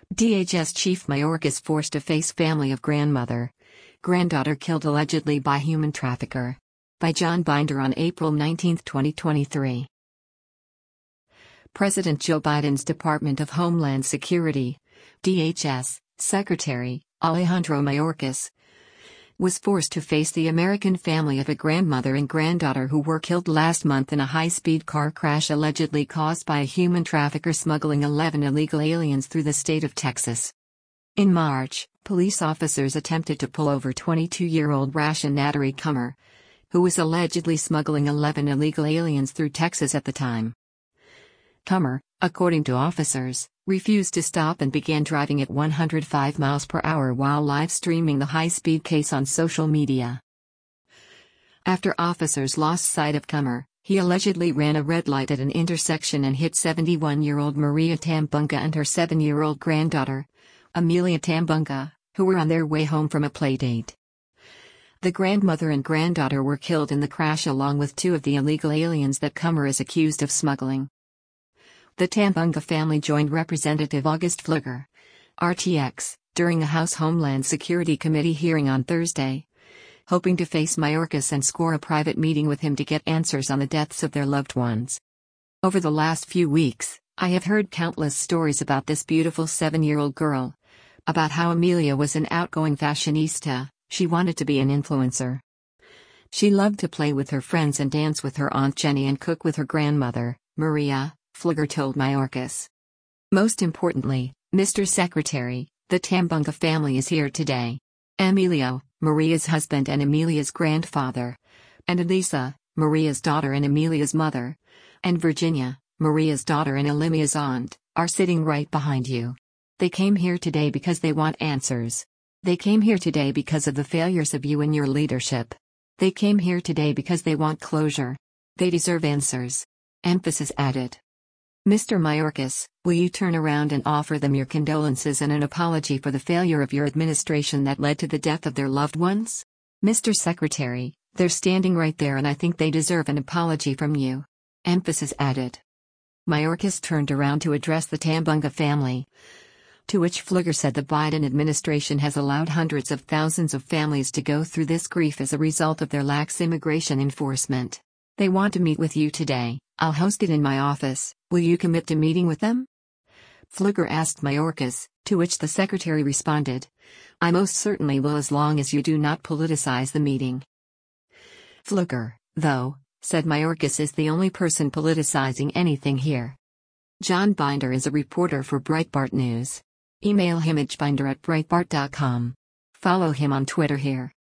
DHS Chief Mayorkas forced to face family of grandmother. Granddaughter killed allegedly by human trafficker. By John Binder on April 19, 2023. President Joe Biden's Department of Homeland Security, DHS, Secretary, Alejandro Mayorkas, was forced to face the American family of a grandmother and granddaughter who were killed last month in a high-speed car crash allegedly caused by a human trafficker smuggling 11 illegal aliens through the state of Texas. In March, police officers attempted to pull over 22-year-old Rasha Nattari Qamar, who was allegedly smuggling 11 illegal aliens through Texas at the time. Qamar, according to officers, refused to stop and began driving at 105 miles per hour while live streaming the high-speed case on social media. After officers lost sight of Qamar, he allegedly ran a red light at an intersection and hit 71-year-old Maria Tambunga and her 7-year-old granddaughter, Amelia Tambunga, who were on their way home from a playdate. The grandmother and granddaughter were killed in the crash along with 2 of the illegal aliens that Qamar is accused of smuggling. The Tambunga family joined Representative August Pfluger, RTX, during a House Homeland Security Committee hearing on Thursday, hoping to face Mayorkas and score a private meeting with him to get answers on the deaths of their loved ones. Over the last few weeks, I have heard countless stories about this beautiful 7-year-old girl, about how Amelia was an outgoing fashionista. She wanted to be an influencer. She loved to play with her friends and dance with her Aunt Jenny and cook with her grandmother, Maria, Pfluger told Mayorkas. Most importantly, Mr. Secretary, the Tambunga family is here today. Emilio, Maria's husband and Amelia's grandfather, and Elisa, Maria's daughter and Amelia's mother, and Virginia, Maria's daughter and Elimia's aunt, are sitting right behind you. They came here today because they want answers. They came here today because of the failures of you and your leadership. They came here today because they want closure. They deserve answers. Emphasis added. Mr. Mayorkas, will you turn around and offer them your condolences and an apology for the failure of your administration that led to the death of their loved ones? Mr. Secretary, they're standing right there and I think they deserve an apology from you. Emphasis added. Mayorkas turned around to address the Tambunga family, to which Pfluger said the Biden administration has allowed hundreds of thousands of families to go through this grief as a result of their lax immigration enforcement. They want to meet with you today. I'll host it in my office. Will you commit to meeting with them? Pfluger asked Mayorkas, to which the secretary responded, I most certainly will as long as you do not politicize the meeting. Pfluger, though, said Mayorkas is the only person politicizing anything here. John Binder is a reporter for Breitbart News. Email him at binder@breitbart.com. Follow him on Twitter here.